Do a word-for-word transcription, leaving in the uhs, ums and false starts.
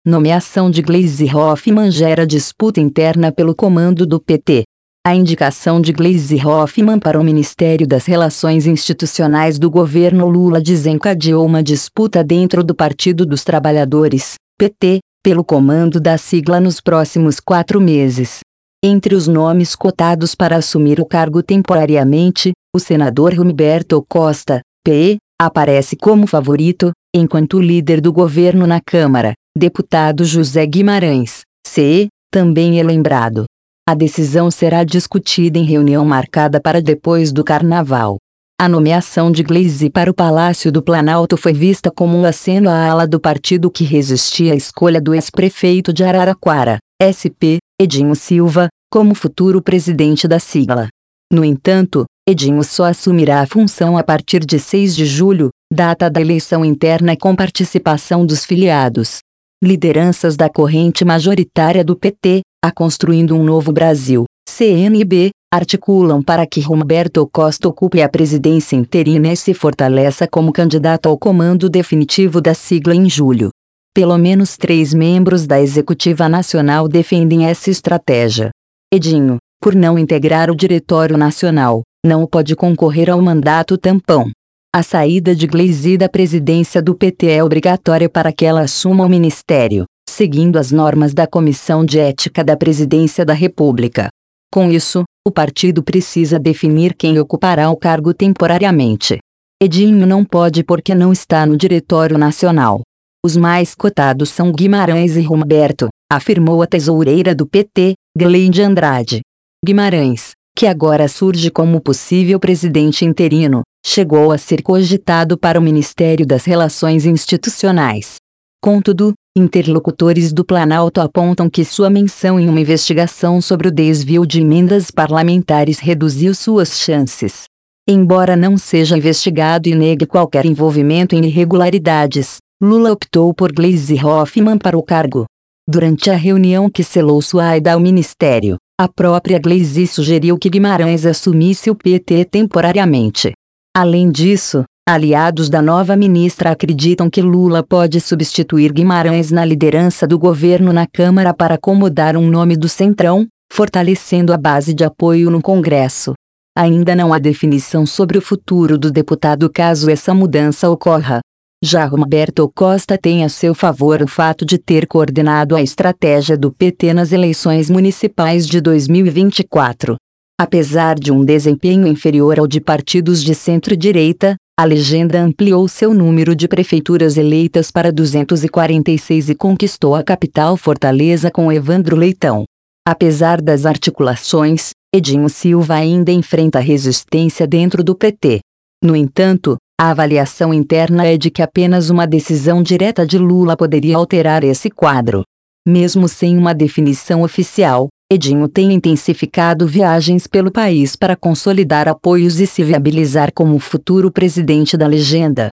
Nomeação de Gleisi Hoffmann gera disputa interna pelo comando do P T. A indicação de Gleisi Hoffmann para o Ministério das Relações Institucionais do governo Lula desencadeou uma disputa dentro do Partido dos Trabalhadores, P T, pelo comando da sigla nos próximos quatro meses. Entre os nomes cotados para assumir o cargo temporariamente, o senador Humberto Costa, P, aparece como favorito, enquanto o líder do governo na Câmara, deputado José Guimarães, C, também é lembrado. A decisão será discutida em reunião marcada para depois do Carnaval. A nomeação de Gleisi para o Palácio do Planalto foi vista como um aceno à ala do partido que resistia à escolha do ex-prefeito de Araraquara, S P, Edinho Silva, como futuro presidente da sigla. No entanto, Edinho só assumirá a função a partir de seis de julho, data da eleição interna com participação dos filiados. Lideranças da corrente majoritária do P T, a Construindo um Novo Brasil, C N B, articulam para que Humberto Costa ocupe a presidência interina e se fortaleça como candidato ao comando definitivo da sigla em julho. Pelo menos três membros da Executiva Nacional defendem essa estratégia. Edinho, por não integrar o Diretório Nacional, não pode concorrer ao mandato tampão. A saída de Gleisi da presidência do P T é obrigatória para que ela assuma o ministério, seguindo as normas da Comissão de Ética da Presidência da República. Com isso, o partido precisa definir quem ocupará o cargo temporariamente. Edinho não pode porque não está no Diretório Nacional. Os mais cotados são Guimarães e Humberto, afirmou a tesoureira do P T, Gleide Andrade. Guimarães, que agora surge como possível presidente interino, chegou a ser cogitado para o Ministério das Relações Institucionais. Contudo, interlocutores do Planalto apontam que sua menção em uma investigação sobre o desvio de emendas parlamentares reduziu suas chances. Embora não seja investigado e negue qualquer envolvimento em irregularidades, Lula optou por Gleisi Hoffmann para o cargo. Durante a reunião que selou sua ida ao ministério, a própria Gleisi sugeriu que Guimarães assumisse o P T temporariamente. Além disso, aliados da nova ministra acreditam que Lula pode substituir Guimarães na liderança do governo na Câmara para acomodar um nome do Centrão, fortalecendo a base de apoio no Congresso. Ainda não há definição sobre o futuro do deputado caso essa mudança ocorra. Já Humberto Costa tem a seu favor o fato de ter coordenado a estratégia do P T nas eleições municipais de dois mil e vinte e quatro. Apesar de um desempenho inferior ao de partidos de centro-direita, a legenda ampliou seu número de prefeituras eleitas para duzentas e quarenta e seis e conquistou a capital Fortaleza com Evandro Leitão. Apesar das articulações, Edinho Silva ainda enfrenta resistência dentro do P T. No entanto, a avaliação interna é de que apenas uma decisão direta de Lula poderia alterar esse quadro. Mesmo sem uma definição oficial, Edinho tem intensificado viagens pelo país para consolidar apoios e se viabilizar como futuro presidente da legenda.